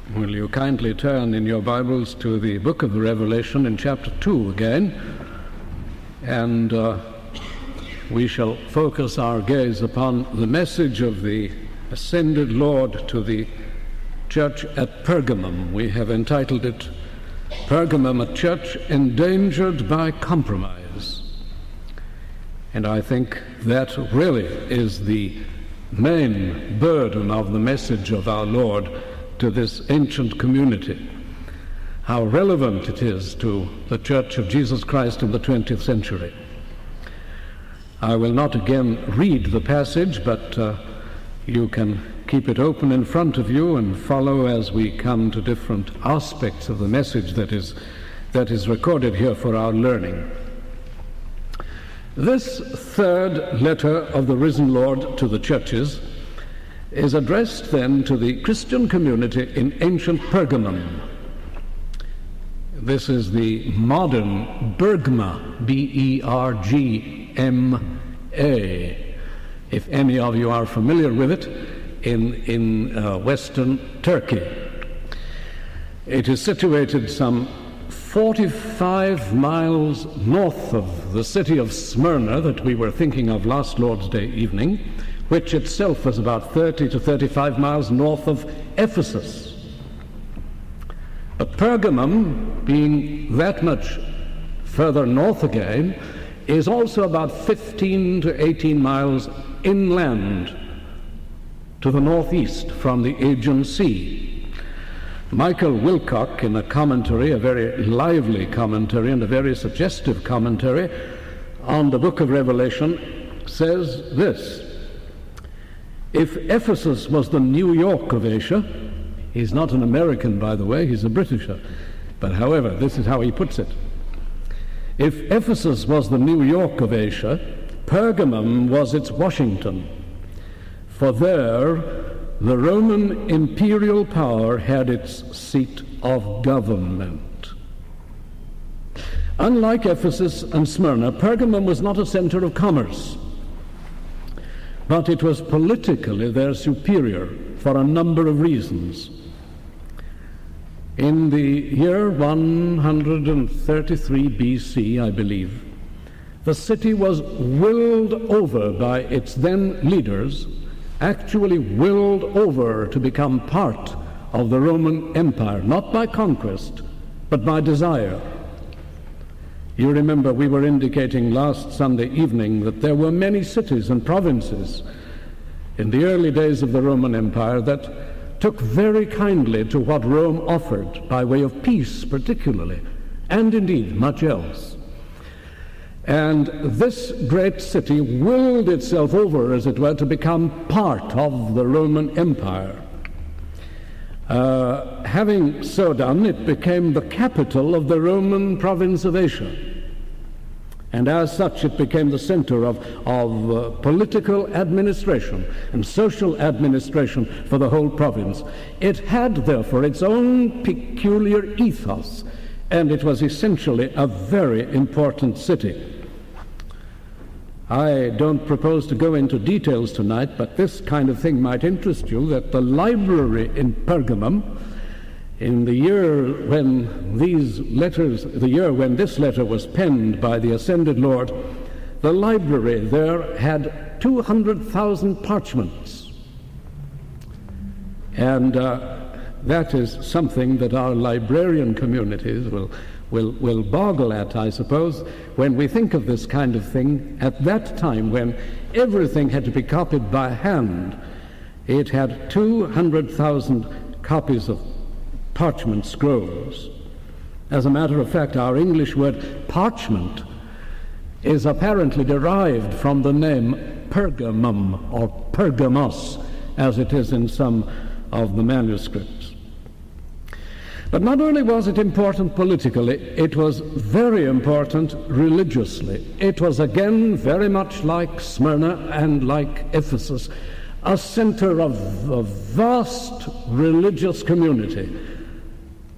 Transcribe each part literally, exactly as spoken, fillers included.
Will you kindly turn in your Bibles to the book of the Revelation in chapter two again, and uh, we shall focus our gaze upon the message of the ascended Lord to the church at Pergamum. We have entitled it, Pergamum, a church endangered by compromise. And I think that really is the main burden of the message of our Lord to this ancient community, how relevant it is to the Church of Jesus Christ in the twentieth century. I will not again read the passage, but uh, you can keep it open in front of you and follow as we come to different aspects of the message that is, that is recorded here for our learning. This third letter of the risen Lord to the churches is addressed then to the Christian community in ancient Pergamum. This is the modern Bergma, B E R G M A, if any of you are familiar with it, in, in uh, western Turkey. It is situated some forty-five miles north of the city of Smyrna that we were thinking of last Lord's Day evening, which itself was about thirty to thirty-five miles north of Ephesus. But Pergamum, being that much further north again, is also about fifteen to eighteen miles inland to the northeast from the Aegean Sea. Michael Wilcock, in a commentary, a very lively commentary and a very suggestive commentary on the book of Revelation, says this: if Ephesus was the New York of Asia, he's not an American, by the way, he's a Britisher, but however, this is how he puts it. If Ephesus was the New York of Asia, Pergamum was its Washington, for there the Roman imperial power had its seat of government. Unlike Ephesus and Smyrna, Pergamum was not a center of commerce, but it was politically their superior for a number of reasons. In the year one hundred thirty-three B C, I believe, the city was willed over by its then leaders, actually willed over to become part of the Roman Empire, not by conquest, but by desire. You remember we were indicating last Sunday evening that there were many cities and provinces in the early days of the Roman Empire that took very kindly to what Rome offered by way of peace particularly, and indeed much else. And this great city willed itself over, as it were, to become part of the Roman Empire. Uh, having so done, it became the capital of the Roman province of Asia. And as such, it became the center of, of uh, political administration and social administration for the whole province. It had, therefore, its own peculiar ethos, and it was essentially a very important city. I don't propose to go into details tonight, but this kind of thing might interest you, that the library in Pergamum, in the year when these letters, the year when this letter was penned by the ascended Lord, the library there had two hundred thousand parchments. And uh, that is something that our librarian communities will, will, will boggle at, I suppose, when we think of this kind of thing. At that time, when everything had to be copied by hand, it had two hundred thousand copies of parchment scrolls. As a matter of fact, our English word parchment is apparently derived from the name Pergamum or Pergamos, as it is in some of the manuscripts. But not only was it important politically, it was very important religiously. It was again very much like Smyrna and like Ephesus, a center of a vast religious community.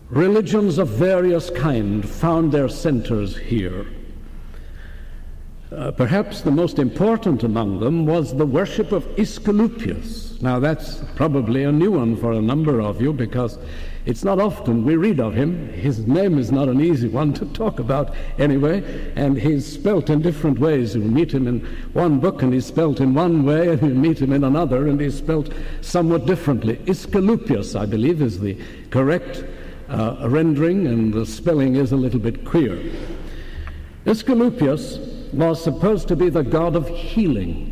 Religions of various kind found their centers here. Uh, perhaps the most important among them was the worship of Aesculapius. Now that's probably a new one for a number of you, because it's not often we read of him. His name is not an easy one to talk about anyway, and he's spelt in different ways. You'll meet him in one book and he's spelt in one way, and you'll meet him in another and he's spelt somewhat differently. Aesculapius, I believe, is the correct uh, rendering, and the spelling is a little bit queer. Aesculapius was supposed to be the god of healing.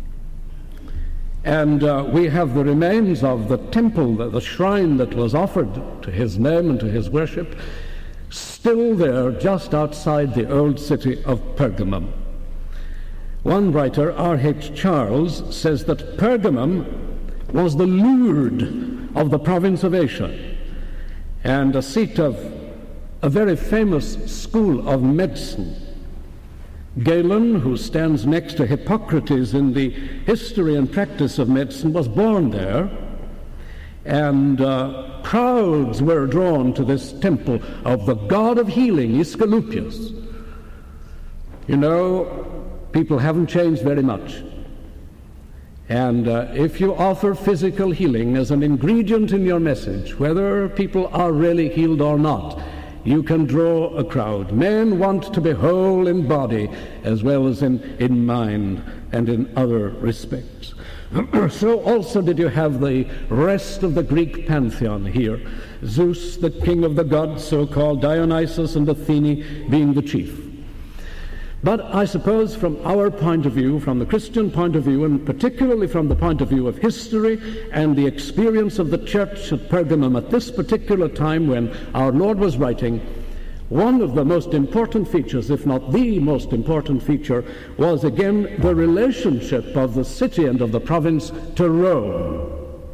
And uh, we have the remains of the temple, the, the shrine that was offered to his name and to his worship, still there just outside the old city of Pergamum. One writer, R H Charles, says that Pergamum was the Lourdes of the province of Asia, and a seat of a very famous school of medicine. Galen, who stands next to Hippocrates in the history and practice of medicine, was born there, and uh, crowds were drawn to this temple of the god of healing, Aesculapius. You know, people haven't changed very much. And uh, if you offer physical healing as an ingredient in your message, whether people are really healed or not, you can draw a crowd. Men want to be whole in body as well as in, in mind and in other respects. So also did you have the rest of the Greek pantheon here. Zeus, the king of the gods, so-called, Dionysus and Athene being the chief. But I suppose from our point of view, from the Christian point of view, and particularly from the point of view of history and the experience of the church at Pergamum at this particular time when our Lord was writing, one of the most important features, if not the most important feature, was again the relationship of the city and of the province to Rome.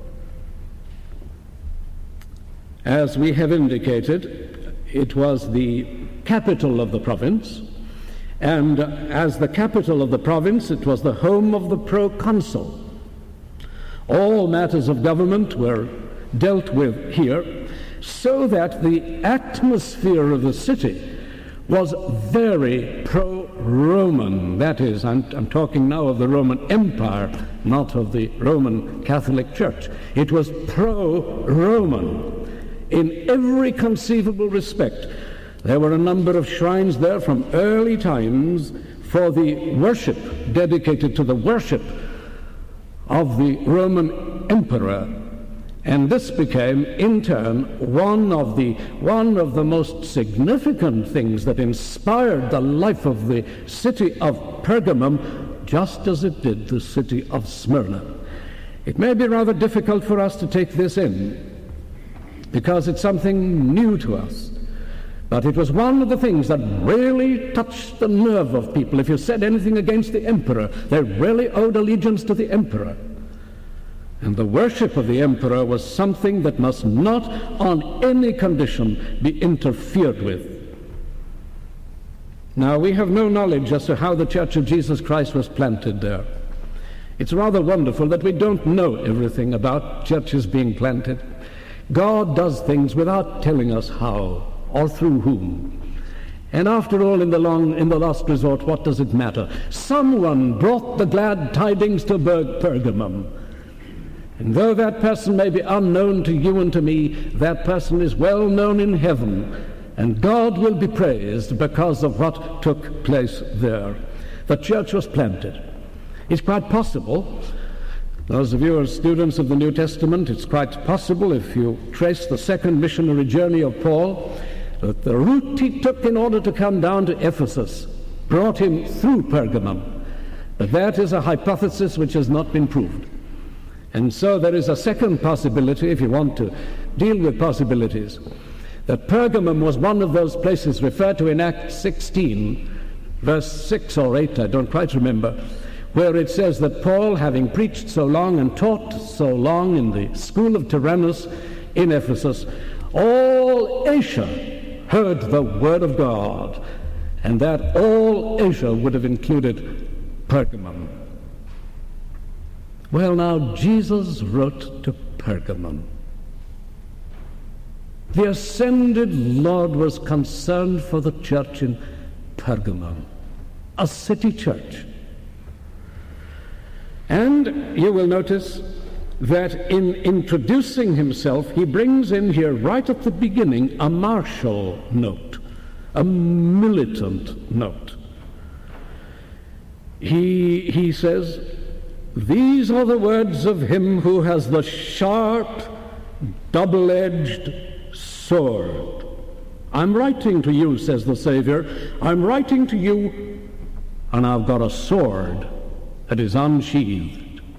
As we have indicated, it was the capital of the province, and as the capital of the province, it was the home of the proconsul. All matters of government were dealt with here, so that the atmosphere of the city was very pro-Roman. That is, I'm, I'm talking now of the Roman Empire, not of the Roman Catholic Church. It was pro-Roman in every conceivable respect. There were a number of shrines there from early times for the worship, dedicated to the worship of the Roman emperor. And this became, in turn, one of the one of the most significant things that inspired the life of the city of Pergamum, just as it did the city of Smyrna. It may be rather difficult for us to take this in, because it's something new to us. But it was one of the things that really touched the nerve of people. If you said anything against the emperor, they really owed allegiance to the emperor. And the worship of the emperor was something that must not on any condition be interfered with. Now, we have no knowledge as to how the Church of Jesus Christ was planted there. It's rather wonderful that we don't know everything about churches being planted. God does things without telling us how or through whom. And after all, in the long, in the last resort, what does it matter? Someone brought the glad tidings to Ber- Pergamum. And though that person may be unknown to you and to me, that person is well known in heaven, and God will be praised because of what took place there. The church was planted. It's quite possible, those of you who are students of the New Testament, it's quite possible, if you trace the second missionary journey of Paul, that the route he took in order to come down to Ephesus brought him through Pergamum. But that is a hypothesis which has not been proved. And so there is a second possibility, if you want to deal with possibilities, that Pergamum was one of those places referred to in Acts sixteen, verse six or eight, I don't quite remember, where it says that Paul, having preached so long and taught so long in the school of Tyrannus in Ephesus, all Asia heard the word of God, and that all Asia would have included Pergamum. Well, now, Jesus wrote to Pergamum. The ascended Lord was concerned for the church in Pergamum. a city church. And you will notice that in introducing himself, he brings in here right at the beginning a martial note, a militant note. He, he says, "These are the words of him who has the sharp, double-edged sword. I'm writing to you," says the Savior, "I'm writing to you, and I've got a sword that is unsheathed."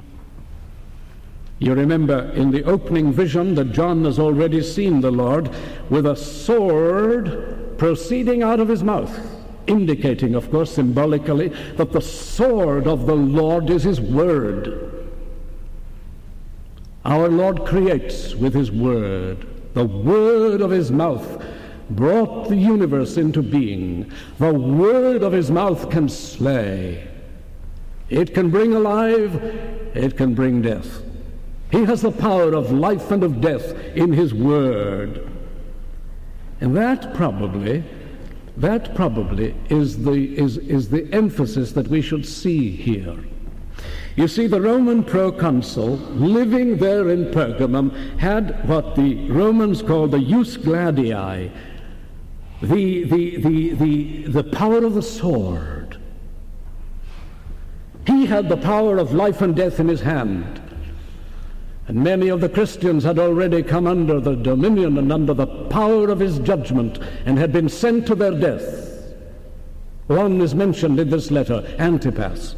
You remember in the opening vision that John has already seen the Lord with a sword proceeding out of his mouth, indicating, of course, symbolically, that the sword of the Lord is his word. Our Lord creates with his word. The word of his mouth brought the universe into being. The word of his mouth can slay. It can bring alive, it can bring death. He has the power of life and of death in his word. And that probably, that probably is the, is, is the emphasis that we should see here. You see, the Roman proconsul living there in Pergamum had what the Romans called the jus gladii, the, the, the, the, the power of the sword. He had the power of life and death in his hand. And many of the Christians had already come under the dominion and under the power of his judgment and had been sent to their death. One is mentioned in this letter, Antipas.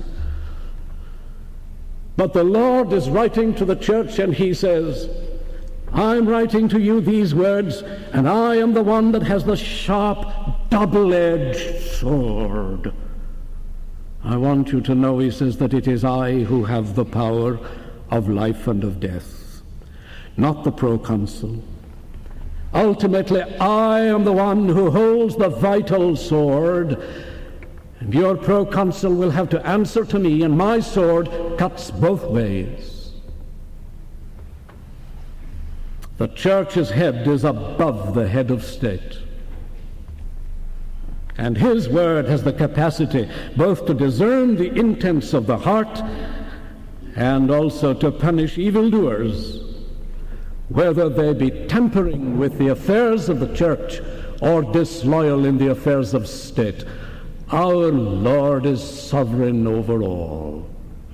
But the Lord is writing to the church, and he says, "I'm writing to you these words, and I am the one that has the sharp, double-edged sword. I want you to know," he says, "that it is I who have the power of life and of death, not the proconsul. Ultimately, I am the one who holds the vital sword, and your proconsul will have to answer to me, and my sword cuts both ways." The church's head is above the head of state, and his word has the capacity both to discern the intents of the heart and also to punish evildoers, whether they be tampering with the affairs of the church or disloyal in the affairs of state. Our Lord is sovereign over all.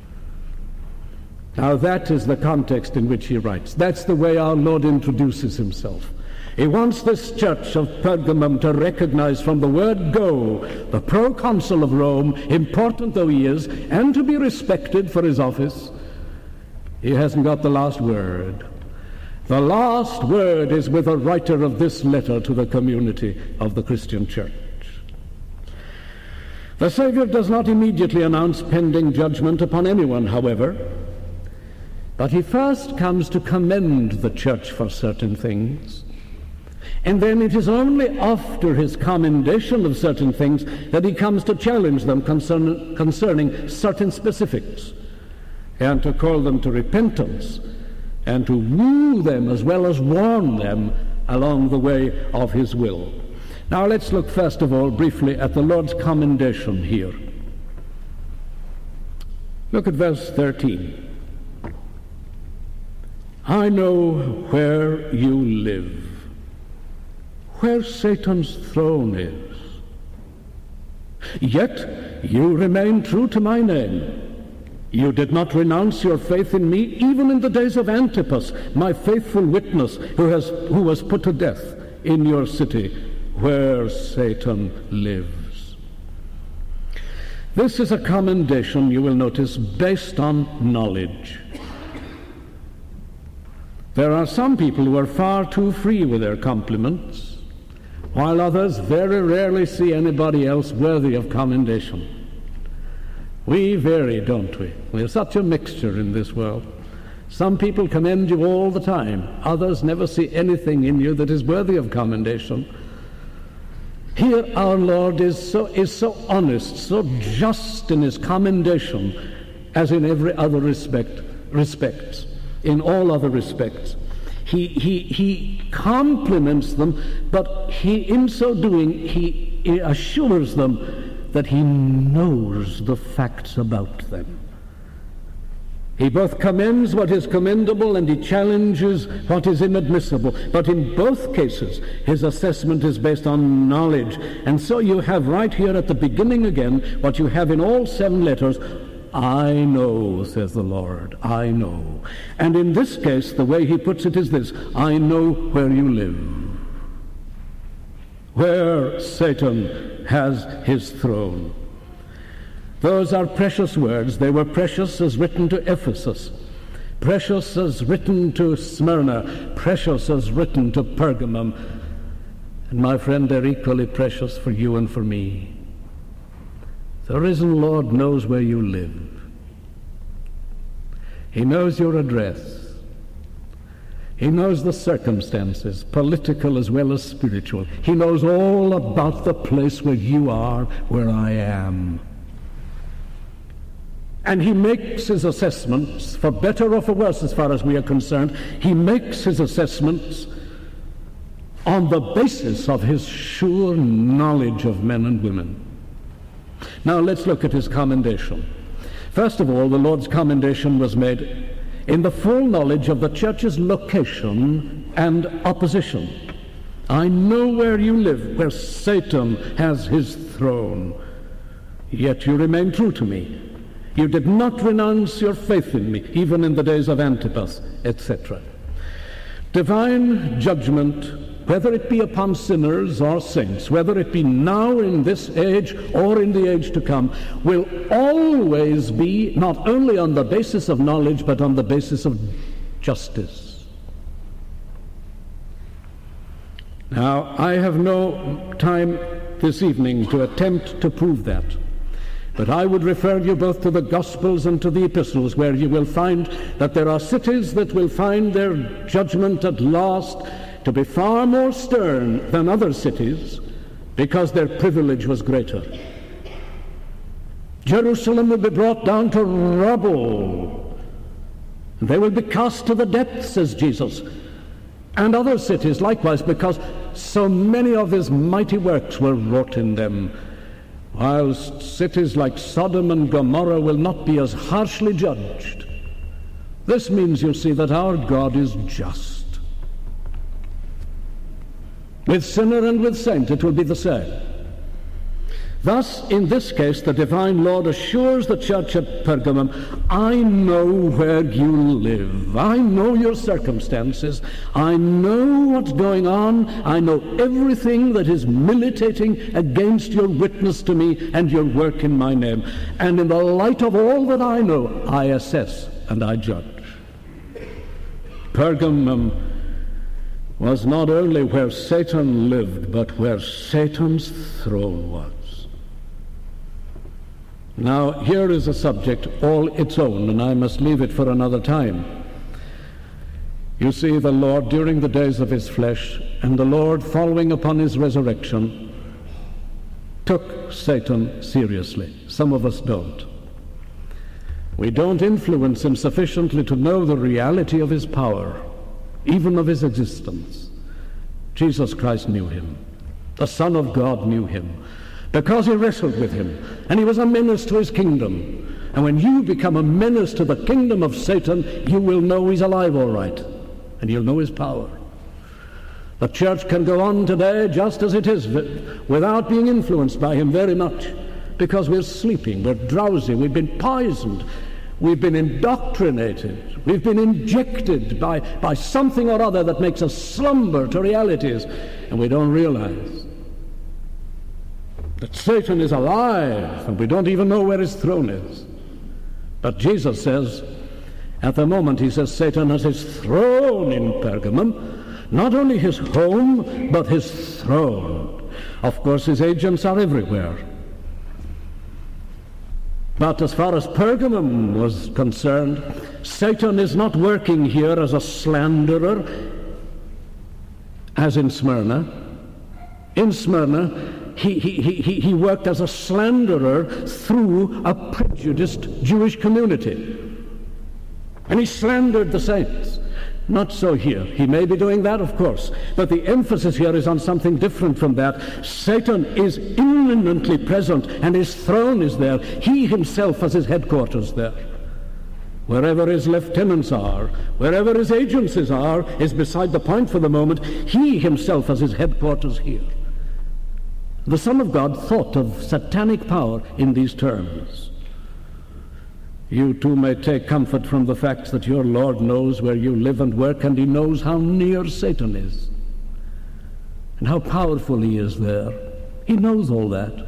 Now that is the context in which he writes. That's the way our Lord introduces himself. He wants this church of Pergamum to recognize from the word go the proconsul of Rome, important though he is, and to be respected for his office. He hasn't got the last word. The last word is with the writer of this letter to the community of the Christian church. The Savior does not immediately announce pending judgment upon anyone, however, but he first comes to commend the church for certain things. And then it is only after his commendation of certain things that he comes to challenge them concern, concerning certain specifics, and to call them to repentance, and to woo them as well as warn them along the way of his will. Now let's look first of all briefly at the Lord's commendation here. Look at verse thirteen. "I know where you live, where Satan's throne is. Yet you remain true to my name. You did not renounce your faith in me, even in the days of Antipas, my faithful witness, who has who was put to death in your city, where Satan lives." This is a commendation, you will notice, based on knowledge. There are some people who are far too free with their compliments, while others very rarely see anybody else worthy of commendation. We vary, don't we? We're such a mixture in this world. Some people commend you all the time. Others never see anything in you that is worthy of commendation. Here our Lord is so, is so honest, so just in his commendation as in every other respect, respects, in all other respects. He, he, he compliments them, but he, in so doing, he, he assures them that he knows the facts about them. He both commends what is commendable and he challenges what is inadmissible. But in both cases, his assessment is based on knowledge. And so you have right here at the beginning again what you have in all seven letters. I know, says the Lord, I know. And in this case, the way he puts it is this: I know where you live, where Satan has his throne. Those are precious words. They were precious as written to Ephesus, precious as written to Smyrna, precious as written to Pergamum. And my friend, they're equally precious for you and for me. The risen Lord knows where you live. He knows your address. He knows the circumstances, political as well as spiritual. He knows all about the place where you are, where I am. And he makes his assessments, for better or for worse as far as we are concerned, he makes his assessments on the basis of his sure knowledge of men and women. Now let's look at his commendation. First of all, the Lord's commendation was made in the full knowledge of the church's location and opposition. I know where you live, where Satan has his throne. Yet you remain true to me. You did not renounce your faith in me, even in the days of Antipas, et cetera. Divine judgment, whether it be upon sinners or saints, whether it be now in this age or in the age to come, will always be not only on the basis of knowledge, but on the basis of justice. Now, I have no time this evening to attempt to prove that. But I would refer you both to the Gospels and to the Epistles, where you will find that there are cities that will find their judgment at last to be far more stern than other cities, because their privilege was greater. Jerusalem will be brought down to rubble. They will be cast to the depths, says Jesus. And other cities likewise, because so many of his mighty works were wrought in them. Whilst cities like Sodom and Gomorrah will not be as harshly judged. This means, you see, that our God is just. With sinner and with saint it will be the same. Thus, in this case, the divine Lord assures the church at Pergamum, I know where you live. I know your circumstances. I know what's going on. I know everything that is militating against your witness to me and your work in my name. And in the light of all that I know, I assess and I judge. Pergamum was not only where Satan lived, but where Satan's throne was. Now, here is a subject all its own, and I must leave it for another time. You see, the Lord, during the days of his flesh, and the Lord following upon his resurrection, took Satan seriously. Some of us don't. We don't influence him sufficiently to know the reality of his power, even of his existence. Jesus Christ knew him. The Son of God knew him, because he wrestled with him, and he was a menace to his kingdom. And when you become a menace to the kingdom of Satan, you will know he's alive all right, and you'll know his power. The church can go on today just as it is, without being influenced by him very much, because we're sleeping, we're drowsy, we've been poisoned, we've been indoctrinated, we've been injected by, by something or other that makes us slumber to realities, and we don't realize that Satan is alive, and we don't even know where his throne is. But Jesus says, at the moment, he says, Satan has his throne in Pergamum, not only his home, but his throne. Of course, his agents are everywhere. But as far as Pergamum was concerned, Satan is not working here as a slanderer, as in Smyrna. In Smyrna, He, he, he, he worked as a slanderer through a prejudiced Jewish community. And he slandered the saints. Not so here. He may be doing that, of course, but the emphasis here is on something different from that. Satan is imminently present, and his throne is there. He himself has his headquarters there. Wherever his lieutenants are, wherever his agencies are, is beside the point for the moment. He himself has his headquarters here. The Son of God thought of satanic power in these terms. You too may take comfort from the fact that your Lord knows where you live and work, and he knows how near Satan is and how powerful he is there. He knows all that.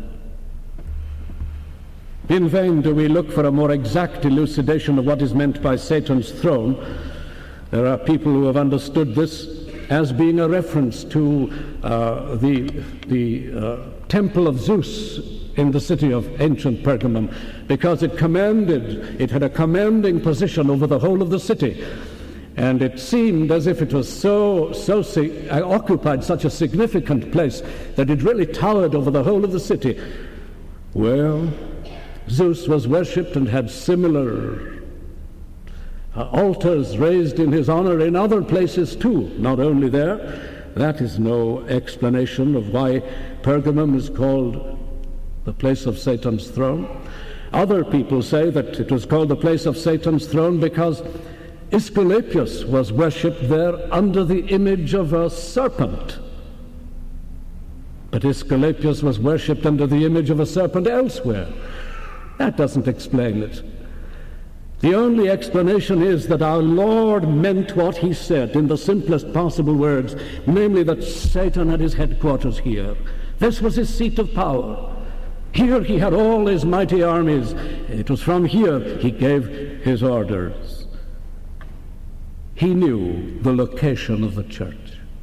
In vain do we look for a more exact elucidation of what is meant by Satan's throne. There are people who have understood this as being a reference to uh, the, the uh, temple of Zeus in the city of ancient Pergamum, because it commanded, it had a commanding position over the whole of the city. And it seemed as if it was so, so si- occupied such a significant place that it really towered over the whole of the city. Well, Zeus was worshipped and had similar uh, altars raised in his honor in other places too, not only there. That is no explanation of why Pergamum is called the place of Satan's throne. Other people say that it was called the place of Satan's throne because Aesculapius was worshipped there under the image of a serpent. But Aesculapius was worshipped under the image of a serpent elsewhere. That doesn't explain it. The only explanation is that our Lord meant what he said in the simplest possible words, namely that Satan had his headquarters here. This was his seat of power. Here he had all his mighty armies. It was from here he gave his orders. He knew the location of the church.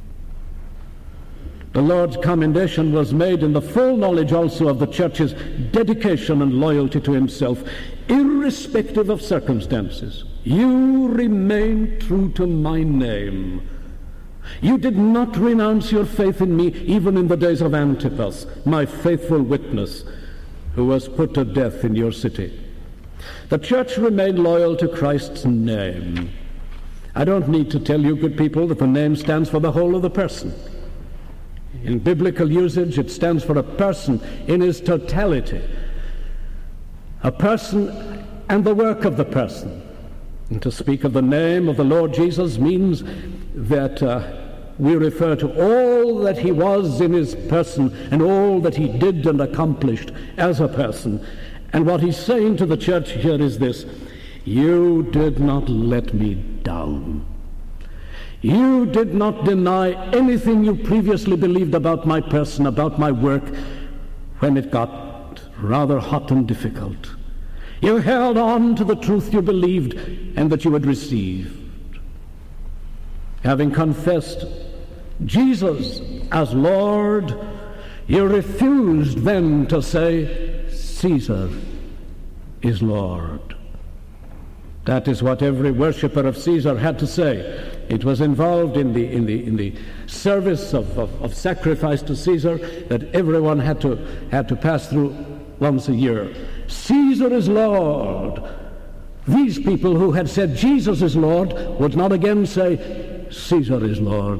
The Lord's commendation was made in the full knowledge also of the church's dedication and loyalty to himself, irrespective of circumstances. You remain true to my name. You did not renounce your faith in me even in the days of Antipas, my faithful witness, who was put to death in your city. The church remained loyal to Christ's name. I don't need to tell you, good people, that the name stands for the whole of the person. In biblical usage, it stands for a person in his totality. A person and the work of the person. And to speak of the name of the Lord Jesus means that uh, we refer to all that he was in his person and all that he did and accomplished as a person. And what he's saying to the church here is this: you did not let me down. You did not deny anything you previously believed about my person, about my work, when it got rather hot and difficult. You held on to the truth you believed and that you had received. Having confessed Jesus as Lord, you refused then to say, Caesar is Lord. That is what every worshipper of Caesar had to say. It was involved in the in the in the service of, of, of sacrifice to Caesar that everyone had to had to pass through once a year. Caesar is Lord. These people who had said Jesus is Lord would not again say Caesar is Lord.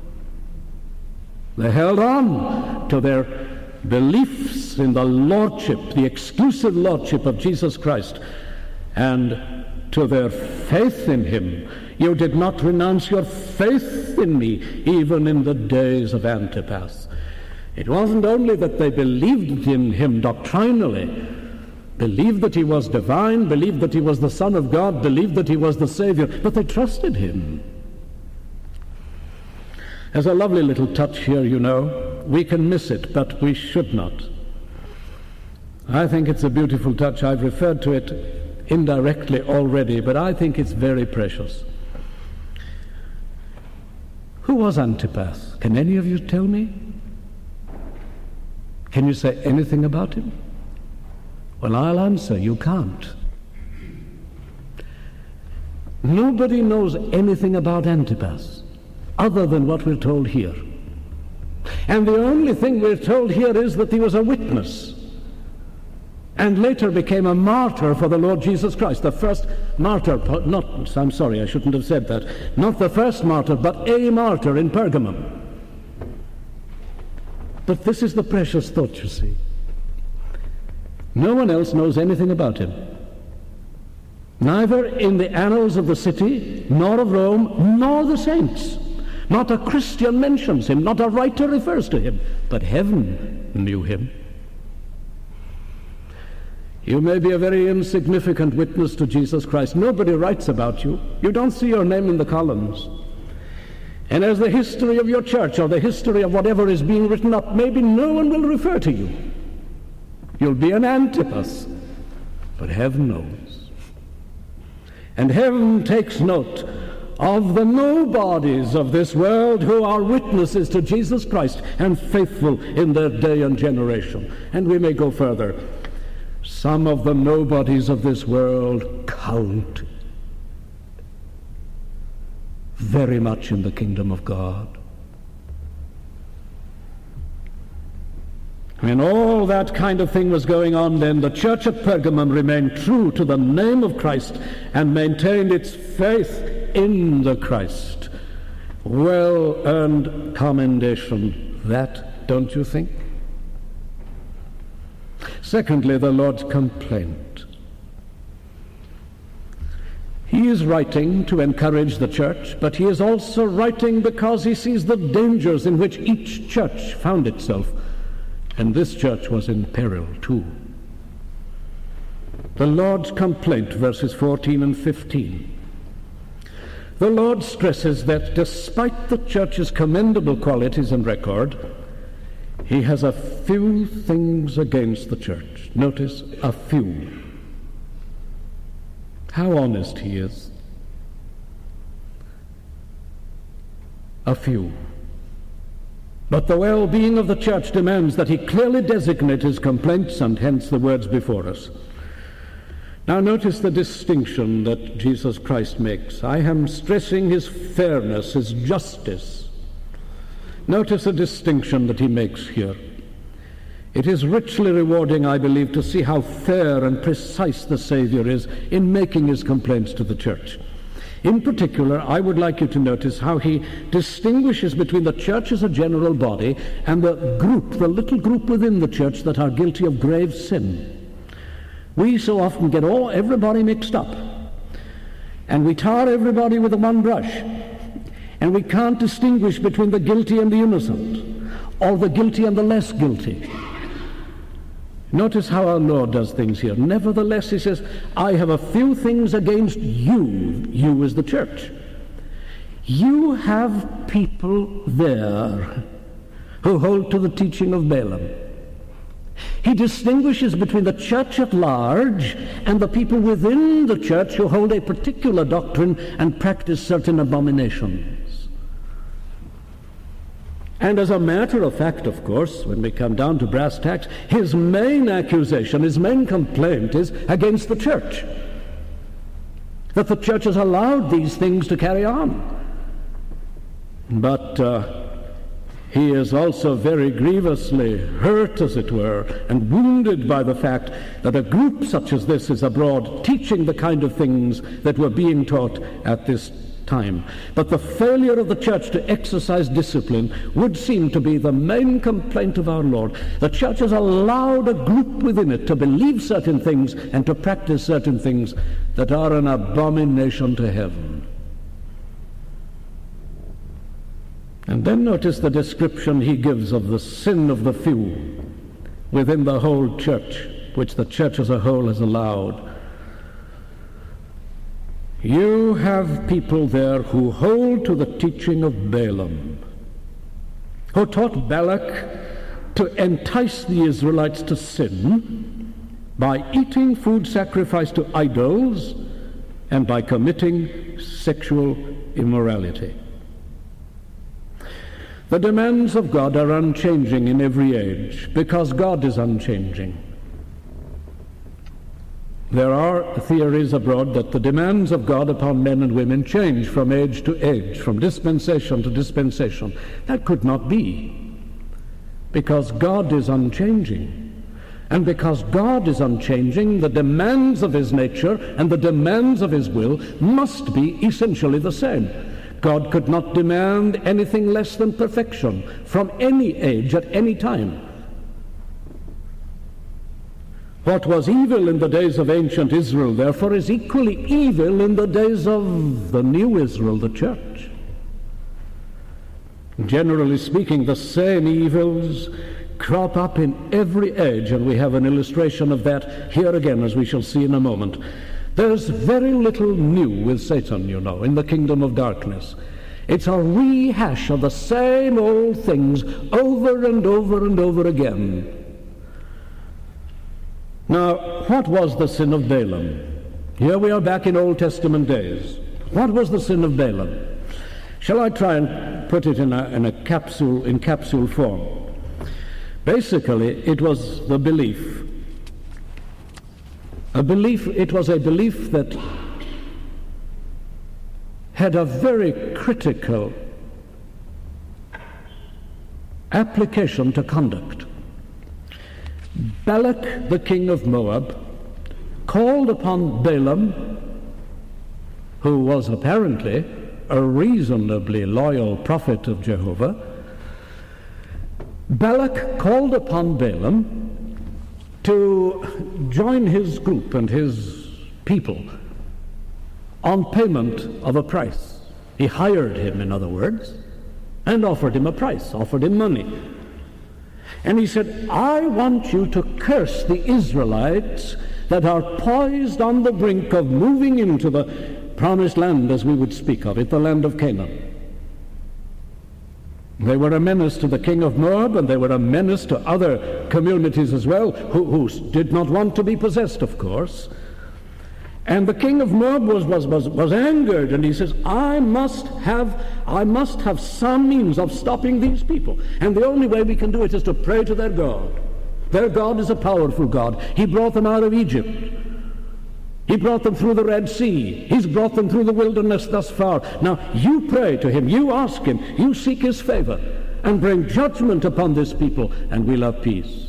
They held on to their beliefs in the lordship, the exclusive lordship of Jesus Christ, and to their faith in him. You did not renounce your faith in me, even in the days of Antipas. It wasn't only that they believed in him doctrinally, believed that he was divine, believed that he was the Son of God, believed that he was the Savior, but they trusted him. There's a lovely little touch here, you know. We can miss it, but we should not. I think it's a beautiful touch. I've referred to it indirectly already, but I think it's very precious. Who was Antipas? Can any of you tell me? Can you say anything about him? Well, I'll answer, you can't. Nobody knows anything about Antipas other than what we're told here. And the only thing we're told here is that he was a witness. and later became a martyr for the Lord Jesus Christ. The first martyr, not, I'm sorry, I shouldn't have said that, not the first martyr, but a martyr in Pergamum. But this is the precious thought, you see. No one else knows anything about him. Neither in the annals of the city, nor of Rome, nor the saints. Not a Christian mentions him, not a writer refers to him, but heaven knew him. You may be a very insignificant witness to Jesus Christ. Nobody writes about you. You don't see your name in the columns. And as the history of your church or the history of whatever is being written up, maybe no one will refer to you. You'll be an Antipas, but heaven knows. And heaven takes note of the nobodies of this world who are witnesses to Jesus Christ and faithful in their day and generation. And we may go further. Some of the nobodies of this world count very much in the kingdom of God. When all that kind of thing was going on then, the church at Pergamum remained true to the name of Christ and maintained its faith in the Christ. Well-earned commendation, that, don't you think? Secondly, the Lord's complaint. He is writing to encourage the church, but he is also writing because he sees the dangers in which each church found itself, and this church was in peril too. The Lord's complaint, verses fourteen and fifteen. The Lord stresses that despite the church's commendable qualities and record, he has a few things against the church. Notice, a few. How honest he is. A few. But the well-being of the church demands that he clearly designate his complaints, and hence the words before us. Now notice the distinction that Jesus Christ makes. I am stressing his fairness, his justice. Notice the distinction that he makes here. It is richly rewarding, I believe, to see how fair and precise the Savior is in making his complaints to the church. In particular, I would like you to notice how he distinguishes between the church as a general body and the group, the little group within the church that are guilty of grave sin. We so often get all everybody mixed up, and we tar everybody with a one brush, and we can't distinguish between the guilty and the innocent, or the guilty and the less guilty. Notice how our Lord does things here. Nevertheless, he says, I have a few things against you, you as the church. You have people there who hold to the teaching of Balaam. He distinguishes between the church at large and the people within the church who hold a particular doctrine and practice certain abominations. And as a matter of fact, of course, when we come down to brass tacks, his main accusation, his main complaint is against the church. That the church has allowed these things to carry on. But uh, he is also very grievously hurt, as it were, and wounded by the fact that a group such as this is abroad teaching the kind of things that were being taught at this time. But the failure of the church to exercise discipline would seem to be the main complaint of our Lord. The church has allowed a group within it to believe certain things and to practice certain things that are an abomination to heaven. And then notice the description he gives of the sin of the few within the whole church, which the church as a whole has allowed. You have people there who hold to the teaching of Balaam, who taught Balak to entice the Israelites to sin by eating food sacrificed to idols and by committing sexual immorality. The demands of God are unchanging in every age because God is unchanging. There are theories abroad that the demands of God upon men and women change from age to age, from dispensation to dispensation. That could not be, because God is unchanging. And because God is unchanging, the demands of his nature and the demands of his will must be essentially the same. God could not demand anything less than perfection from any age at any time. What was evil in the days of ancient Israel, therefore, is equally evil in the days of the new Israel, the church. Generally speaking, the same evils crop up in every age, and we have an illustration of that here again, as we shall see in a moment. There's very little new with Satan, you know, in the kingdom of darkness. It's a rehash of the same old things over and over and over again. Now, what was the sin of Balaam? Here we are back in Old Testament days. What was the sin of Balaam? Shall I try and put it in a, in a capsule, in capsule form? Basically, it was the belief. A belief, it was a belief that had a very critical application to conduct. Balak, the king of Moab, called upon Balaam, who was apparently a reasonably loyal prophet of Jehovah. Balak called upon Balaam to join his group and his people on payment of a price. He hired him, in other words, and offered him a price, offered him money. And he said, I want you to curse the Israelites that are poised on the brink of moving into the promised land, as we would speak of it, the land of Canaan. They were a menace to the king of Moab, and they were a menace to other communities as well, who, who did not want to be possessed, of course. And the king of Moab was, was, was, was angered, and he says, I must have I must have some means of stopping these people. And the only way we can do it is to pray to their God. Their God is a powerful God. He brought them out of Egypt. He brought them through the Red Sea. He's brought them through the wilderness thus far. Now, you pray to him, you ask him, you seek his favor, and bring judgment upon this people, and we'll have peace.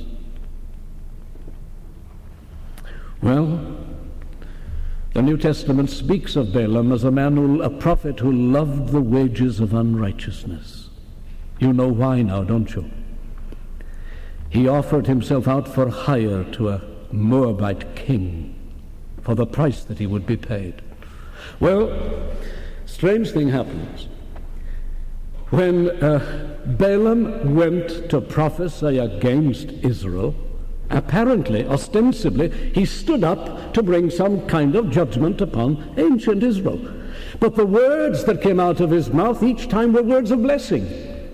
Well, the New Testament speaks of Balaam as a man, who, a prophet who loved the wages of unrighteousness. You know why now, don't you? He offered himself out for hire to a Moabite king for the price that he would be paid. Well, strange thing happens. When uh, Balaam went to prophesy against Israel, apparently, ostensibly, he stood up to bring some kind of judgment upon ancient Israel. But the words that came out of his mouth each time were words of blessing.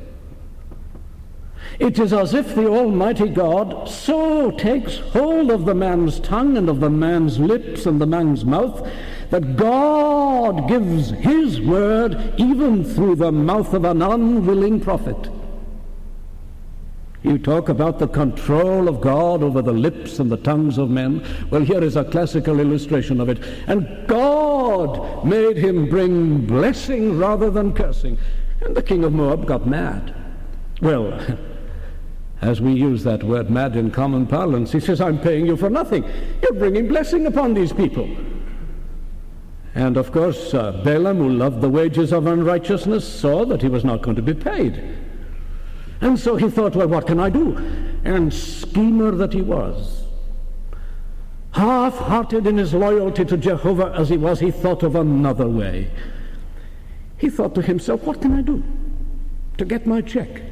It is as if the Almighty God so takes hold of the man's tongue and of the man's lips and the man's mouth that God gives his word even through the mouth of an unwilling prophet. You talk about the control of God over the lips and the tongues of men. Well, here is a classical illustration of it. And God made him bring blessing rather than cursing. And the king of Moab got mad. Well, as we use that word mad in common parlance, he says, I'm paying you for nothing. You're bringing blessing upon these people. And of course, uh, Balaam, who loved the wages of unrighteousness, saw that he was not going to be paid. And so he thought, well, what can I do? And schemer that he was, half-hearted in his loyalty to Jehovah as he was, he thought of another way. He thought to himself, what can I do to get my check?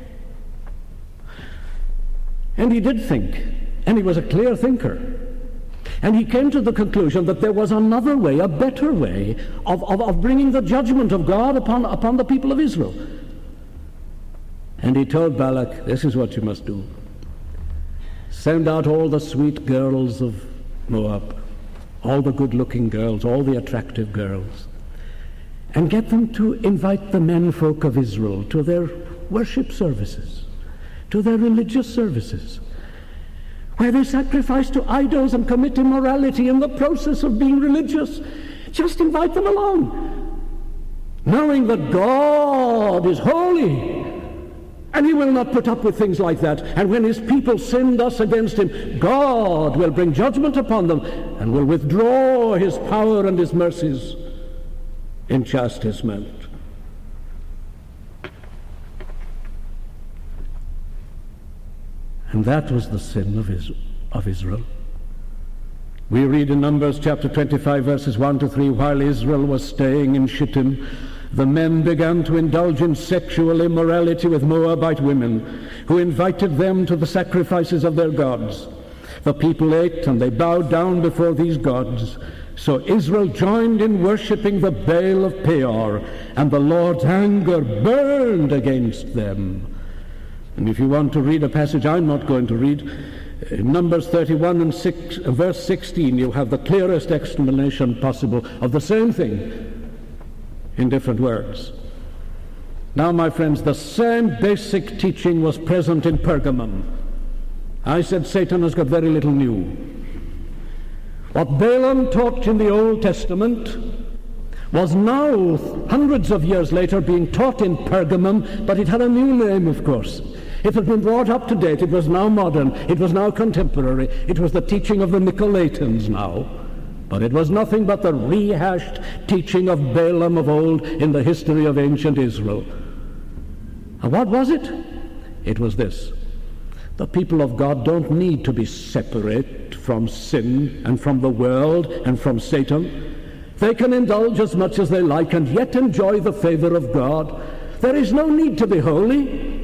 And he did think, and he was a clear thinker. And he came to the conclusion that there was another way, a better way of, of, of bringing the judgment of God upon, upon the people of Israel. And he told Balak, this is what you must do. Send out all the sweet girls of Moab, all the good-looking girls, all the attractive girls, and get them to invite the menfolk of Israel to their worship services, to their religious services, where they sacrifice to idols and commit immorality in the process of being religious. Just invite them along, knowing that God is holy, And he will not put up with things like that. And when his people sin thus against him, God will bring judgment upon them and will withdraw his power and his mercies in chastisement. And that was the sin of Israel. We read in Numbers chapter twenty-five, verses one to three, while Israel was staying in Shittim, the men began to indulge in sexual immorality with Moabite women, who invited them to the sacrifices of their gods. The people ate and they bowed down before these gods. So Israel joined in worshipping the Baal of Peor, and the Lord's anger burned against them. And if you want to read a passage I'm not going to read, in Numbers thirty-one and six, verse sixteen, you'll have the clearest explanation possible of the same thing in different words. Now, my friends, the same basic teaching was present in Pergamum. I said Satan has got very little new. What Balaam taught in the Old Testament was now, hundreds of years later, being taught in Pergamum, but it had a new name, of course. It had been brought up to date. It was now modern. It was now contemporary. It was the teaching of the Nicolaitans now. But it was nothing but the rehashed teaching of Balaam of old in the history of ancient Israel. And what was it? It was this: the people of God don't need to be separate from sin and from the world and from Satan. They can indulge as much as they like and yet enjoy the favor of God. There is no need to be holy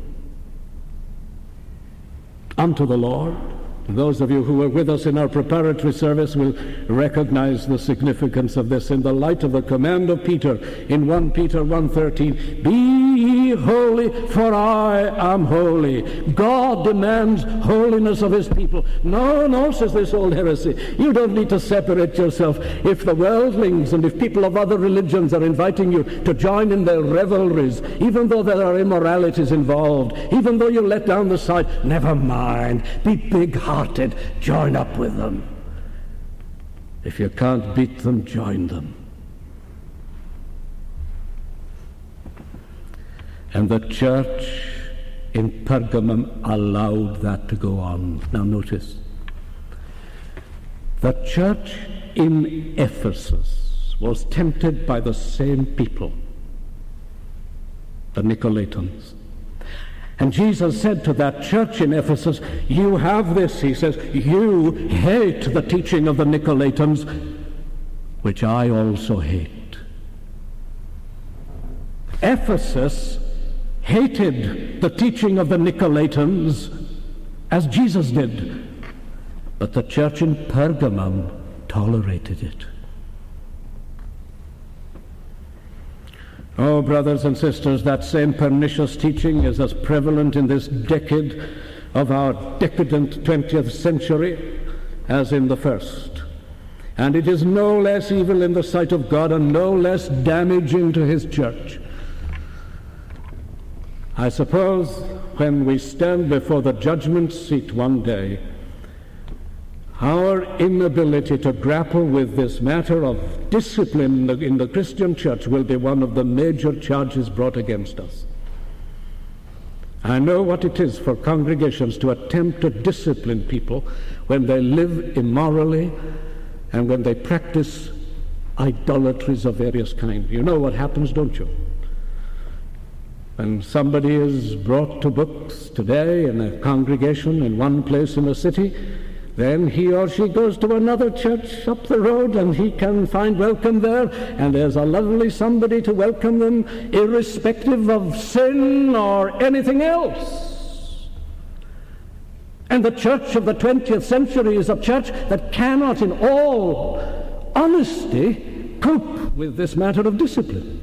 unto the Lord. Those of you who were with us in our preparatory service will recognize the significance of this in the light of the command of Peter in First Peter one thirteen. Be ye holy, for I am holy. God demands holiness of his people. No, no, says this old heresy. You don't need to separate yourself. If the worldlings and if people of other religions are inviting you to join in their revelries, even though there are immoralities involved, even though you let down the side, never mind. Be big-hearted. Join up with them. If you can't beat them, join them. And the church in Pergamum allowed that to go on. Now notice, the church in Ephesus was tempted by the same people, the Nicolaitans. And Jesus said to that church in Ephesus, you have this, he says, you hate the teaching of the Nicolaitans, which I also hate. Ephesus hated the teaching of the Nicolaitans as Jesus did, but the church in Pergamum tolerated it. Oh, brothers and sisters, that same pernicious teaching is as prevalent in this decade of our decadent twentieth century as in the first. And it is no less evil in the sight of God and no less damaging to his church. I suppose when we stand before the judgment seat one day, our inability to grapple with this matter of discipline in the, in the Christian church will be one of the major charges brought against us. I know what it is for congregations to attempt to discipline people when they live immorally and when they practice idolatries of various kinds. You know what happens, don't you? When somebody is brought to books today in a congregation in one place in a city, then he or she goes to another church up the road and he can find welcome there, and there's a lovely somebody to welcome them irrespective of sin or anything else. And the church of the twentieth century is a church that cannot in all honesty cope with this matter of discipline.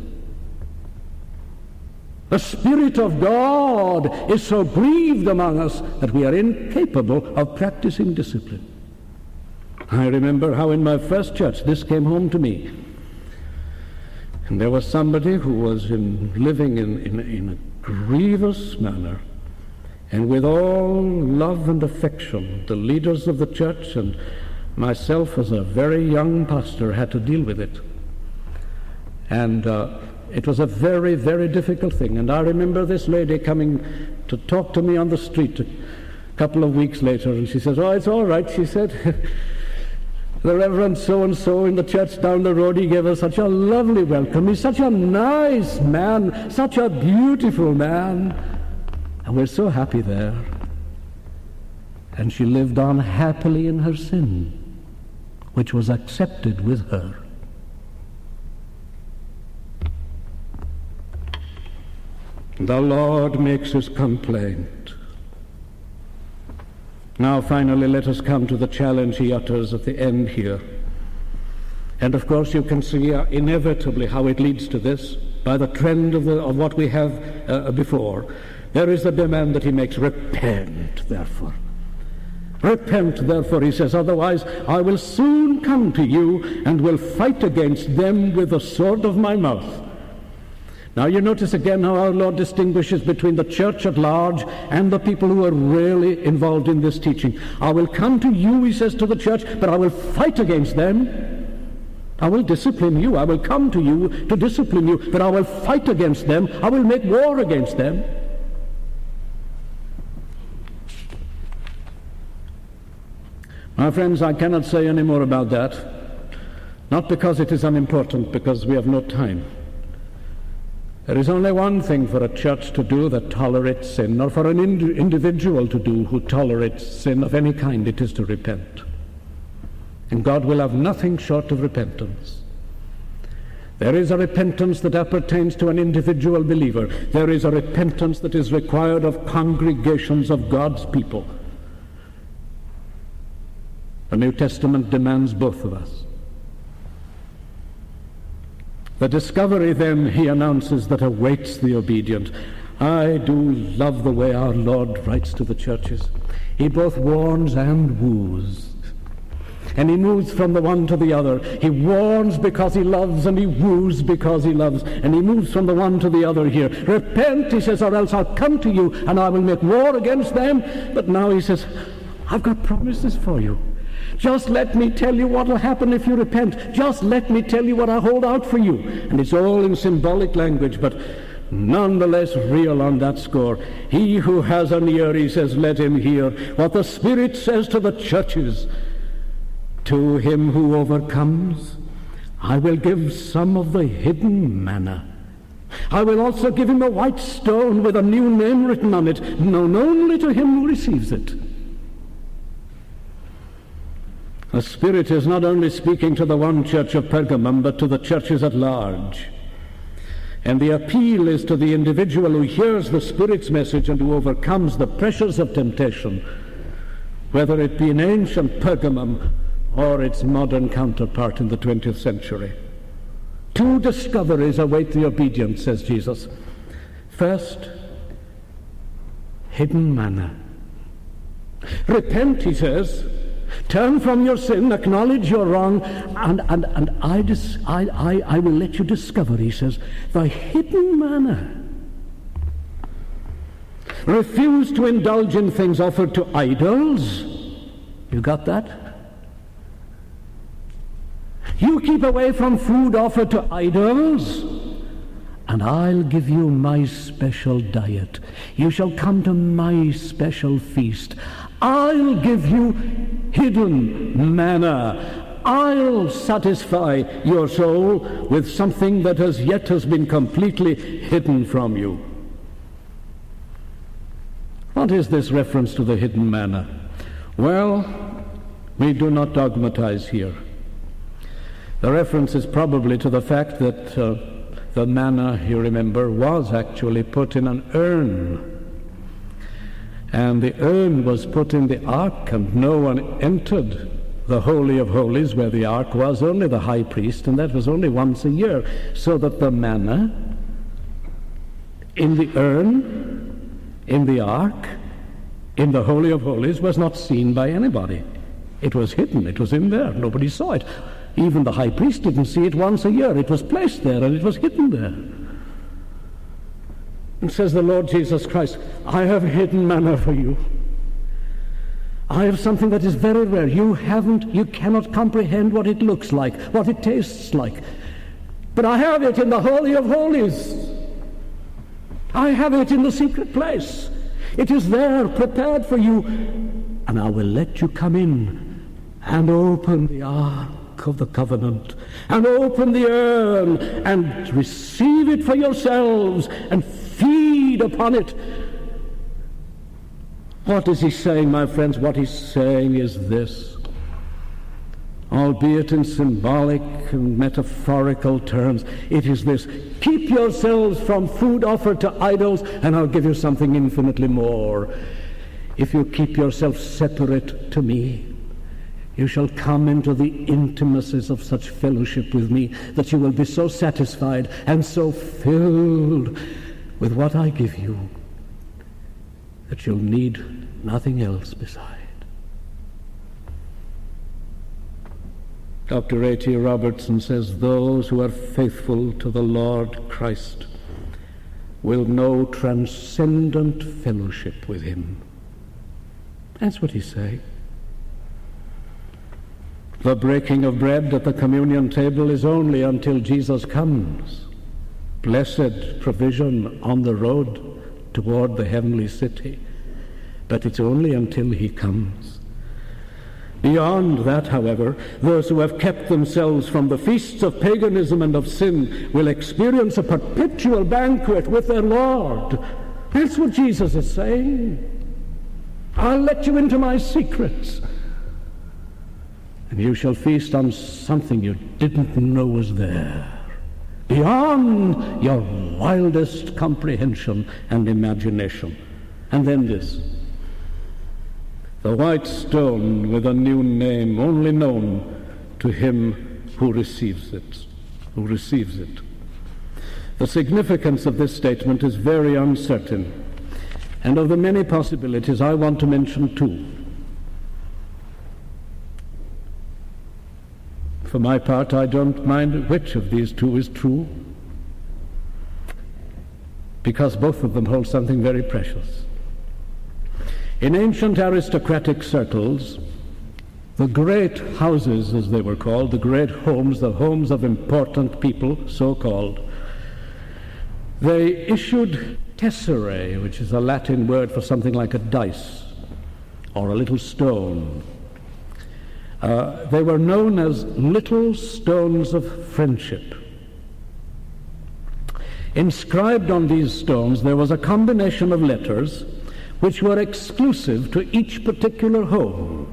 The Spirit of God is so grieved among us that we are incapable of practicing discipline. I remember how in my first church this came home to me. And there was somebody who was in, living in, in, in a grievous manner. And with all love and affection, the leaders of the church and myself as a very young pastor had to deal with it. And uh, It was a very, very difficult thing. And I remember this lady coming to talk to me on the street a couple of weeks later, and she says, "Oh, it's all right," she said. "The Reverend so-and-so in the church down the road, he gave us such a lovely welcome. He's such a nice man, such a beautiful man. And we're so happy there." And she lived on happily in her sin, which was accepted with her. The Lord makes his complaint. Now, finally, let us come to the challenge he utters at the end here. And, of course, you can see uh, inevitably how it leads to this by the trend of, the, of what we have uh, before. There is the demand that he makes: repent, therefore. Repent, therefore, he says, otherwise I will soon come to you and will fight against them with the sword of my mouth. Now you notice again how our Lord distinguishes between the church at large and the people who are really involved in this teaching. I will come to you, he says to the church, but I will fight against them. I will discipline you. I will come to you to discipline you, but I will fight against them. I will make war against them. My friends, I cannot say any more about that. Not because it is unimportant, because we have no time. There is only one thing for a church to do that tolerates sin, or for an ind- individual to do who tolerates sin of any kind. It is to repent. And God will have nothing short of repentance. There is a repentance that appertains to an individual believer. There is a repentance that is required of congregations of God's people. The New Testament demands both of us. The discovery, then, he announces, that awaits the obedient. I do love the way our Lord writes to the churches. He both warns and woos. And he moves from the one to the other. He warns because he loves, and he woos because he loves. And he moves from the one to the other here. Repent, he says, or else I'll come to you and I will make war against them. But now he says, I've got promises for you. Just let me tell you what will happen if you repent. Just let me tell you what I hold out for you. And it's all in symbolic language, but nonetheless real on that score. He who has an ear, he says, let him hear what the Spirit says to the churches. To him who overcomes, I will give some of the hidden manna. I will also give him a white stone with a new name written on it, known only to him who receives it. The Spirit is not only speaking to the one church of Pergamum, but to the churches at large. And the appeal is to the individual who hears the Spirit's message and who overcomes the pressures of temptation, whether it be in ancient Pergamum or its modern counterpart in the twentieth century. Two discoveries await the obedient, says Jesus. First, hidden manna. Repent, he says. Turn from your sin, acknowledge your wrong, and, and, and I, dis, I, I, I will let you discover, he says, the hidden manna. Refuse to indulge in things offered to idols. You got that? You keep away from food offered to idols, and I'll give you my special diet. You shall come to my special feast. I'll give you hidden manna. I'll satisfy your soul with something that as yet has been completely hidden from you. What is this reference to the hidden manna? Well, we do not dogmatize here. The reference is probably to the fact that uh, the manna, you remember, was actually put in an urn. And the urn was put in the ark, and no one entered the Holy of Holies where the ark was, only the high priest, and that was only once a year. So that the manna in the urn, in the ark, in the Holy of Holies was not seen by anybody. It was hidden. It was in there. Nobody saw it. Even the high priest didn't see it once a year. It was placed there and it was hidden there. And says the Lord Jesus Christ, I have hidden manna for you. I have something that is very rare. You haven't, you cannot comprehend what it looks like, what it tastes like. But I have it in the Holy of Holies. I have it in the secret place. It is there prepared for you, and I will let you come in and open the ark of the covenant, and open the urn, and receive it for yourselves, and feed upon it. What is he saying, my friends? What he's saying is this, albeit in symbolic and metaphorical terms, it is this: keep yourselves from food offered to idols, and I'll give you something infinitely more. If you keep yourself separate to me, you shall come into the intimacies of such fellowship with me that you will be so satisfied and so filled with what I give you that you'll need nothing else beside. Doctor A T Robertson says, those who are faithful to the Lord Christ will know transcendent fellowship with him. That's what he's saying. The breaking of bread at the communion table is only until Jesus comes. Blessed provision on the road toward the heavenly city. But it's only until he comes. Beyond that, however, those who have kept themselves from the feasts of paganism and of sin will experience a perpetual banquet with their Lord. That's what Jesus is saying. I'll let you into my secrets, and you shall feast on something you didn't know was there, beyond your wildest comprehension and imagination. And then this: the white stone with a new name, only known to him who receives it, who receives it. The significance of this statement is very uncertain, and of the many possibilities, I want to mention two. For my part, I don't mind which of these two is true, because both of them hold something very precious. In ancient aristocratic circles, the great houses, as they were called, the great homes, the homes of important people, so-called, they issued tesserae, which is a Latin word for something like a dice or a little stone. Uh, they were known as little stones of friendship. Inscribed on these stones there was a combination of letters which were exclusive to each particular home.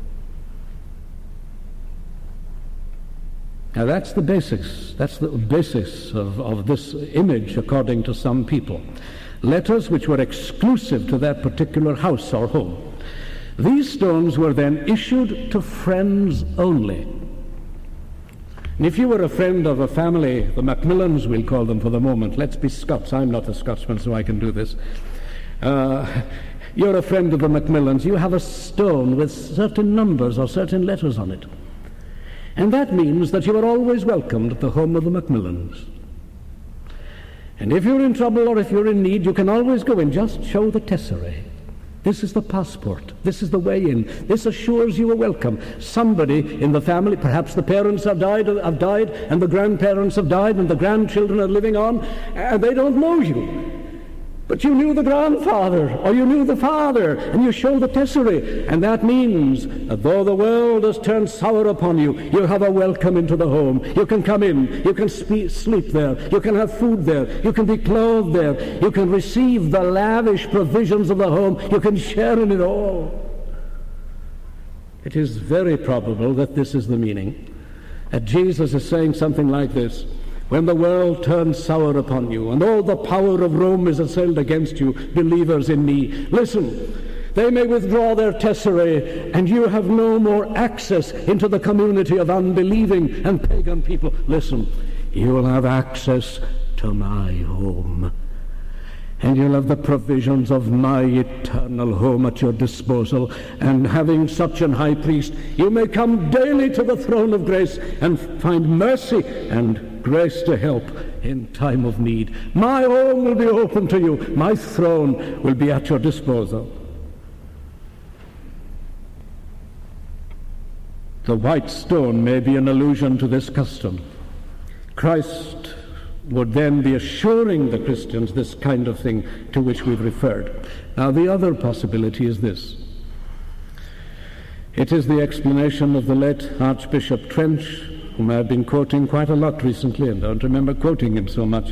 Now that's the basics, that's the basis of, of this image according to some people. Letters which were exclusive to that particular house or home. These stones were then issued to friends only. And if you were a friend of a family, the Macmillans we'll call them for the moment, let's be Scots, I'm not a Scotsman so I can do this. Uh, you're a friend of the Macmillans, you have a stone with certain numbers or certain letters on it. And that means that you are always welcomed at the home of the Macmillans. And if you're in trouble or if you're in need, you can always go in, just show the tesserae. This is the passport. This is the way in. This assures you a welcome. Somebody in the family, perhaps the parents have died, have died, and the grandparents have died, and the grandchildren are living on, and they don't know you. But you knew the grandfather, or you knew the father, and you show the tesserae. And that means that though the world has turned sour upon you, you have a welcome into the home. You can come in, you can spe- sleep there, you can have food there, you can be clothed there, you can receive the lavish provisions of the home, you can share in it all. It is very probable that this is the meaning. That Jesus is saying something like this: when the world turns sour upon you, and all the power of Rome is assailed against you, believers in me, listen, they may withdraw their tesserae, and you have no more access into the community of unbelieving and pagan people. Listen, you will have access to my home, and you'll have the provisions of my eternal home at your disposal. And having such an high priest, you may come daily to the throne of grace and find mercy and grace to help in time of need. My home will be open to you. My throne will be at your disposal. The white stone may be an allusion to this custom. Christ would then be assuring the Christians this kind of thing to which we've referred. Now, the other possibility is this. It is the explanation of the late Archbishop Trench, whom I've been quoting quite a lot recently, and don't remember quoting him so much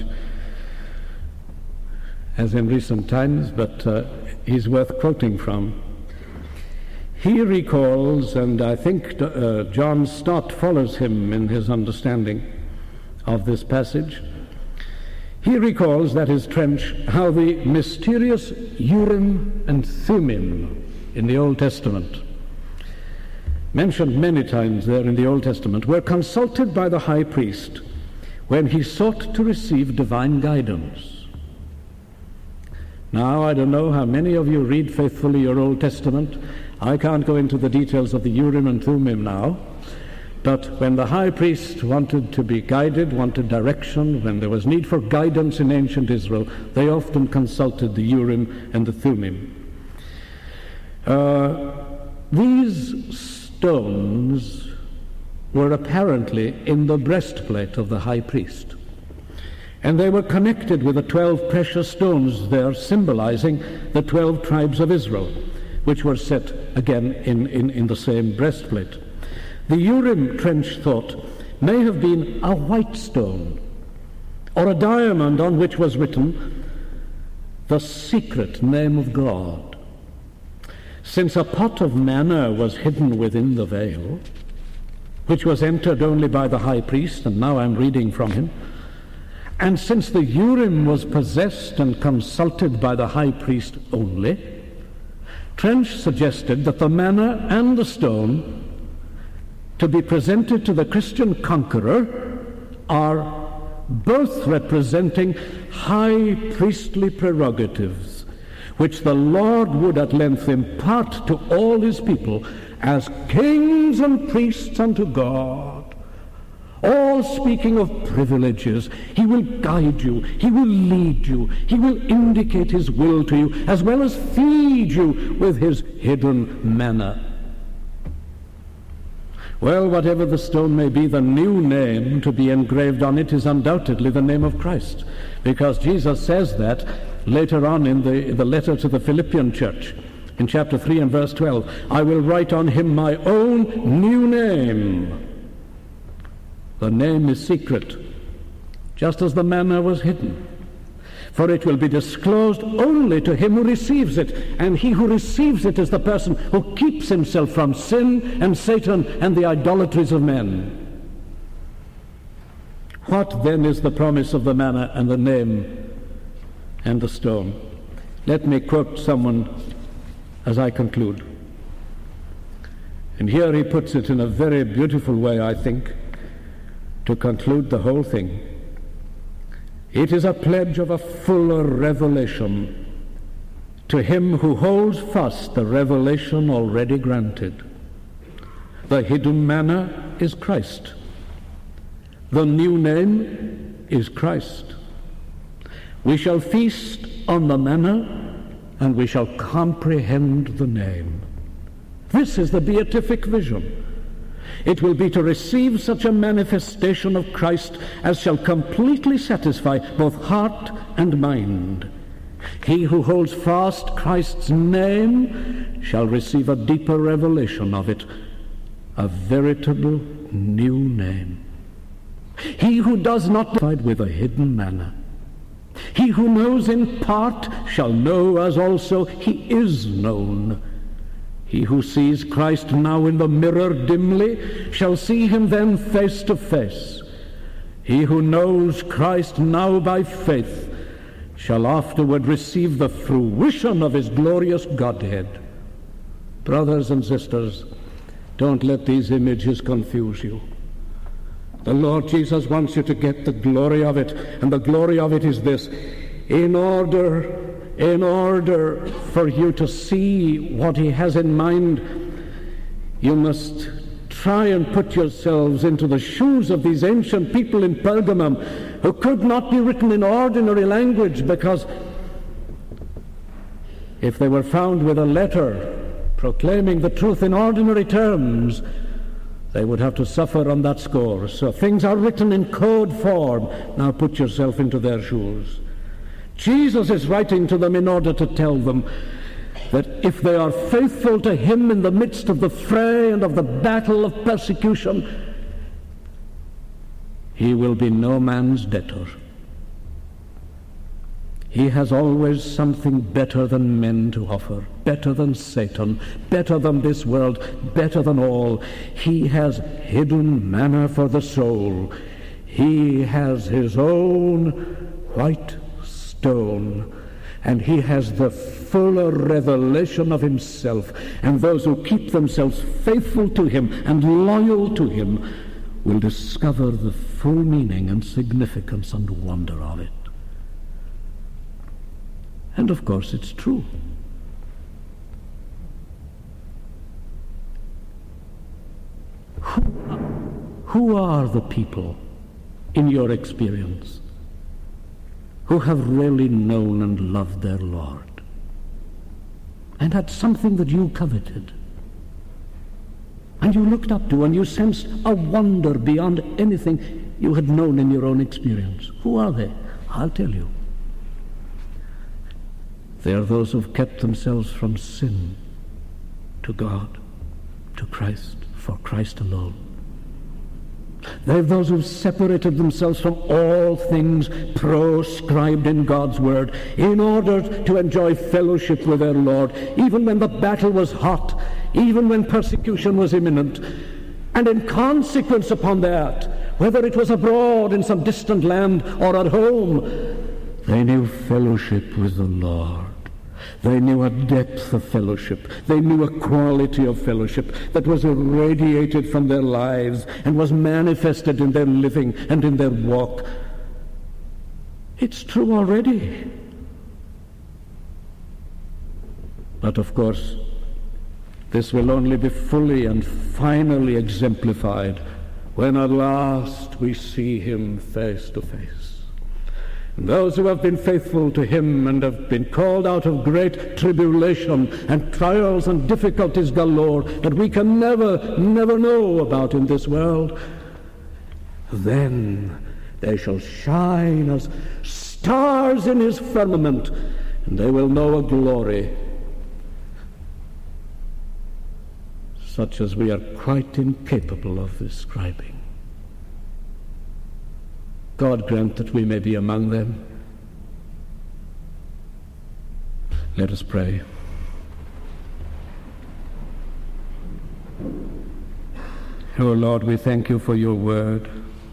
as in recent times, but uh, he's worth quoting from. He recalls, and I think uh, John Stott follows him in his understanding of this passage. He recalls, that is Trench, how the mysterious Urim and Thummim in the Old Testament, mentioned many times there in the Old Testament, were consulted by the high priest when he sought to receive divine guidance. Now, I don't know how many of you read faithfully your Old Testament. I can't go into the details of the Urim and Thummim now, but when the high priest wanted to be guided, wanted direction, when there was need for guidance in ancient Israel, they often consulted the Urim and the Thummim. Uh, these stones were apparently in the breastplate of the high priest, and they were connected with the twelve precious stones there, symbolizing the twelve tribes of Israel, which were set again in, in, in the same breastplate. The Urim, Trench thought, may have been a white stone or a diamond on which was written the secret name of God. Since a pot of manna was hidden within the veil, which was entered only by the high priest, and now I'm reading from him, and since the Urim was possessed and consulted by the high priest only, Trench suggested that the manna and the stone to be presented to the Christian conqueror are both representing high priestly prerogatives, which the Lord would at length impart to all his people as kings and priests unto God. All speaking of privileges, he will guide you, he will lead you, he will indicate his will to you, as well as feed you with his hidden manna. Well, whatever the stone may be, the new name to be engraved on it is undoubtedly the name of Christ, because Jesus says that later on in the, the letter to the Philippian church, in chapter three and verse twelve, I will write on him my own new name. The name is secret, just as the manna was hidden. For it will be disclosed only to him who receives it, and he who receives it is the person who keeps himself from sin and Satan and the idolatries of men. What then is the promise of the manna and the name and the stone? Let me quote someone as I conclude. And here he puts it in a very beautiful way, I think, to conclude the whole thing. It is a pledge of a fuller revelation to him who holds fast the revelation already granted. The hidden manna is Christ. The new name is Christ. We shall feast on the manna, and we shall comprehend the name. This is the beatific vision. It will be to receive such a manifestation of Christ as shall completely satisfy both heart and mind. He who holds fast Christ's name shall receive a deeper revelation of it, a veritable new name. He who does not abide with a hidden manna, he who knows in part shall know as also he is known. He who sees Christ now in the mirror dimly shall see him then face to face. He who knows Christ now by faith shall afterward receive the fruition of his glorious Godhead. Brothers and sisters, don't let these images confuse you. The Lord Jesus wants you to get the glory of it, and the glory of it is this: in order In order for you to see what he has in mind, you must try and put yourselves into the shoes of these ancient people in Pergamum, who could not be written in ordinary language, because if they were found with a letter proclaiming the truth in ordinary terms, They would have to suffer on that score. So things are written in code form. Now put yourself into their shoes. Jesus is writing to them in order to tell them that if they are faithful to him in the midst of the fray and of the battle of persecution, he will be no man's debtor. He has always something better than men to offer, better than Satan, better than this world, better than all. He has hidden manna for the soul. He has his own white stone, and he has the fuller revelation of himself. And those who keep themselves faithful to him and loyal to him will discover the full meaning and significance and wonder of it. And of course it's true. Who, who are the people in your experience who have really known and loved their Lord and had something that you coveted and you looked up to and you sensed a wonder beyond anything you had known in your own experience? Who are they? I'll tell you. They are those who've kept themselves from sin to God, to Christ, for Christ alone. They're those who've separated themselves from all things proscribed in God's word in order to enjoy fellowship with their Lord, even when the battle was hot, even when persecution was imminent. And in consequence upon that, whether it was abroad in some distant land or at home, they knew fellowship with the Lord. They knew a depth of fellowship. They knew a quality of fellowship that was irradiated from their lives and was manifested in their living and in their walk. It's true already. But of course, this will only be fully and finally exemplified when at last we see him face to face. Those who have been faithful to him and have been called out of great tribulation and trials and difficulties galore that we can never, never know about in this world, then they shall shine as stars in his firmament, and they will know a glory such as we are quite incapable of describing. God grant that we may be among them. Let us pray. O Lord, we thank you for your word,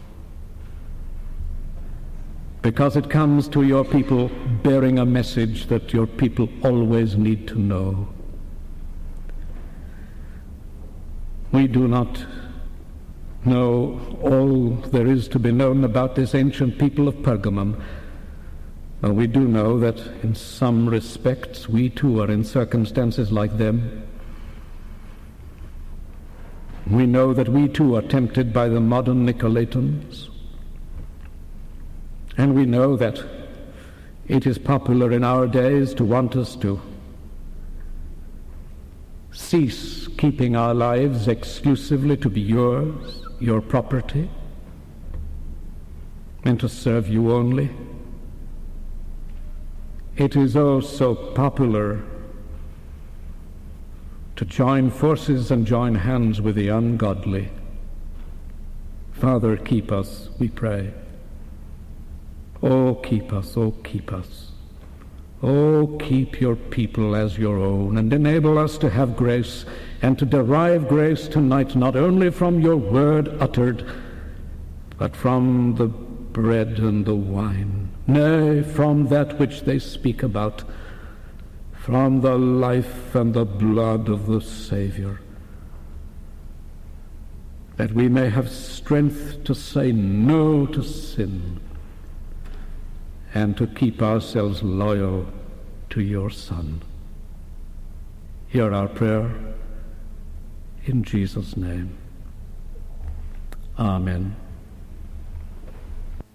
because it comes to your people bearing a message that your people always need to know. We do not know all there is to be known about this ancient people of Pergamum. Well, we do know that in some respects we too are in circumstances like them. We know that we too are tempted by the modern Nicolaitans. And we know that it is popular in our days to want us to cease keeping our lives exclusively to be yours, your property, and to serve you only. It is oh so popular to join forces and join hands with the ungodly. Father, keep us, we pray. Oh, keep us, oh, keep us. Oh, keep your people as your own, and enable us to have grace and to derive grace tonight not only from your word uttered, but from the bread and the wine, nay, from that which they speak about, from the life and the blood of the Savior, that we may have strength to say no to sin and to keep ourselves loyal to your Son. Hear our prayer in Jesus' name. Amen.